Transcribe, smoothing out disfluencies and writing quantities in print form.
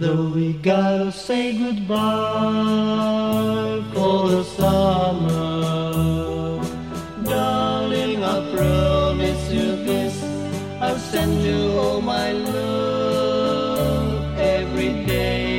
So we gotta say goodbye for the summer. Darling, I promise you this, I'll send you